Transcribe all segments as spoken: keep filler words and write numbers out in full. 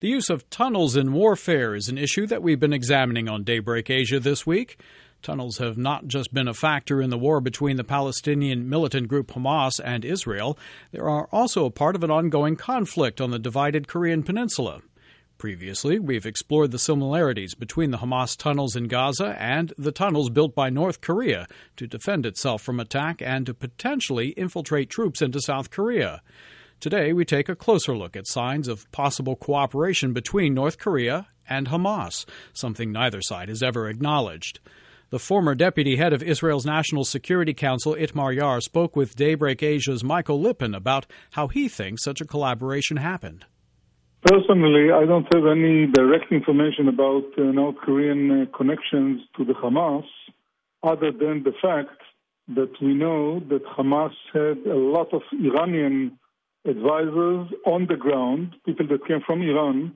The use of tunnels in warfare is an issue that we've been examining on Daybreak Asia this week. Tunnels have not just been a factor in the war between the Palestinian militant group Hamas and Israel. They are also a part of an ongoing conflict on the divided Korean peninsula. Previously, we've explored the similarities between the Hamas tunnels in Gaza and the tunnels built by North Korea to defend itself from attack and to potentially infiltrate troops into South Korea. Today, we take a closer look at signs of possible cooperation between North Korea and Hamas, something neither side has ever acknowledged. The former deputy head of Israel's National Security Council, Itmar Yar, spoke with Daybreak Asia's Michael Lippin about how he thinks such a collaboration happened. Personally, I don't have any direct information about uh, North Korean uh, connections to the Hamas, other than the fact that we know that Hamas had a lot of Iranian advisors on the ground, people that came from Iran,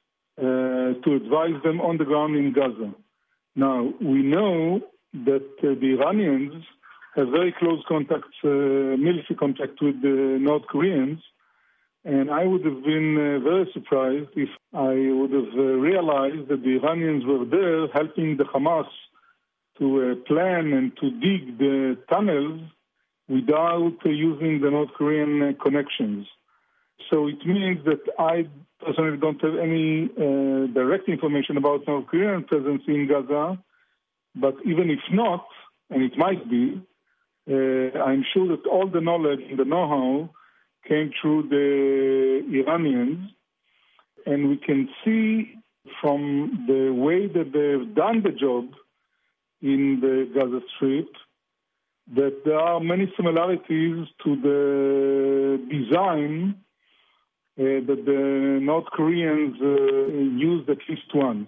uh, to advise them on the ground in Gaza. Now, we know that uh, the Iranians have very close contacts, uh, military contact with the North Koreans, and I would have been uh, very surprised if I would have uh, realized that the Iranians were there helping the Hamas to uh, plan and to dig the tunnels without uh, using the North Korean uh, connections. So it means that I personally don't have any uh, direct information about North Korean presence in Gaza, but even if not, and it might be, uh, I'm sure that all the knowledge and the know-how came through the Iranians, and we can see from the way that they've done the job in the Gaza Strip that there are many similarities to the design uh, that the North Koreans uh, used at least once.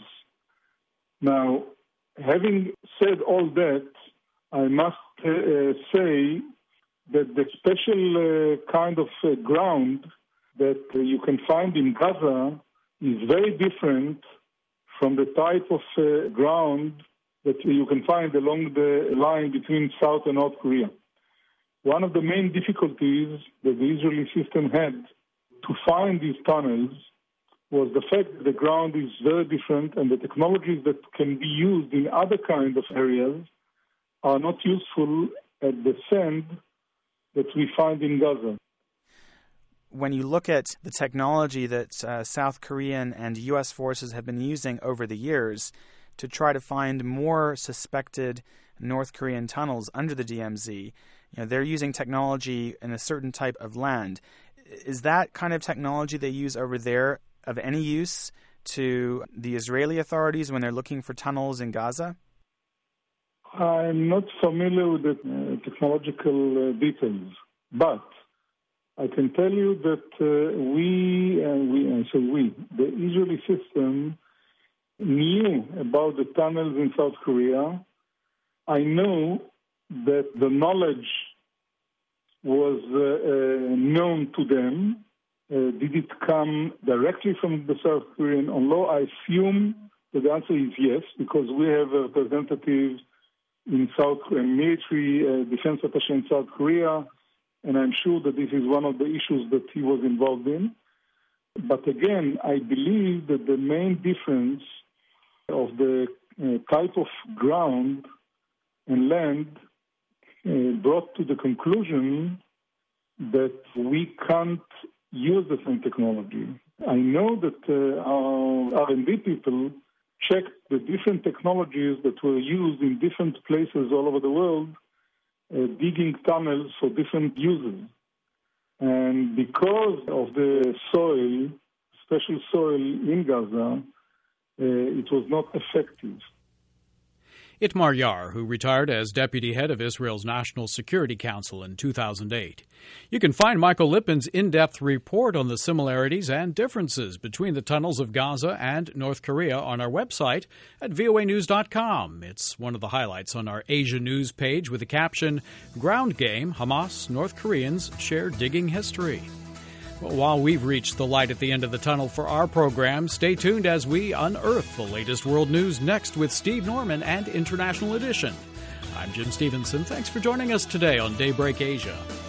Now, having said all that, I must uh, say that the special uh, kind of uh, ground that uh, you can find in Gaza is very different from the type of uh, ground that you can find along the line between South and North Korea. One of the main difficulties that the Israeli system had to find these tunnels was the fact that the ground is very different and the technologies that can be used in other kinds of areas are not useful at the sand that we find in Gaza. When you look at the technology that uh, South Korean and U S forces have been using over the years to try to find more suspected North Korean tunnels under the D M Z, you know, they're using technology in a certain type of land. Is that kind of technology they use over there of any use to the Israeli authorities when they're looking for tunnels in Gaza? I'm not familiar with the uh, technological uh, details, but I can tell you that uh, we, and we, and so we, the Israeli system knew about the tunnels in South Korea. I know that the knowledge was uh, uh, known to them. Uh, did it come directly from the South Korean? Although I assume that the answer is yes, because we have a representative in South Korea, military uh, defense attaché in South Korea, and I'm sure that this is one of the issues that he was involved in. But again, I believe that the main difference of the uh, type of ground and land uh, brought to the conclusion that we can't use the same technology. I know that uh, our R and D people checked the different technologies that were used in different places all over the world, uh, digging tunnels for different uses. And because of the soil, special soil in Gaza, uh, it was not effective. Itmar Yar, who retired as deputy head of Israel's National Security Council in two thousand eight. You can find Michael Lippin's in-depth report on the similarities and differences between the tunnels of Gaza and North Korea on our website at V O A news dot com. It's one of the highlights on our Asia News page with the caption, Ground Game, Hamas, North Koreans Share Digging History. Well, while we've reached the light at the end of the tunnel for our program, stay tuned as we unearth the latest world news next with Steve Norman and International Edition. I'm Jim Stevenson. Thanks for joining us today on Daybreak Asia.